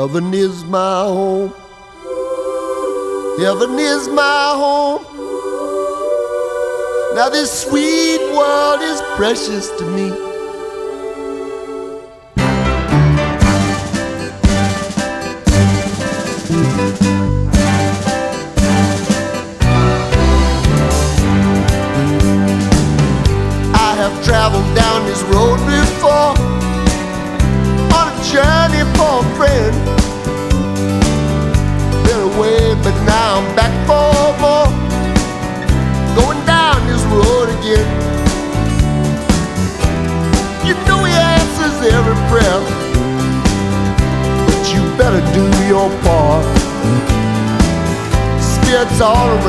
Heaven is my home. Heaven is my home. Now this sweet world is precious to me. I have traveled down this road before, on a journey for a friend. Been away, but now I'm back for more, going down this road again. You know he answers every prayer, but you better do your part. Spirits all around.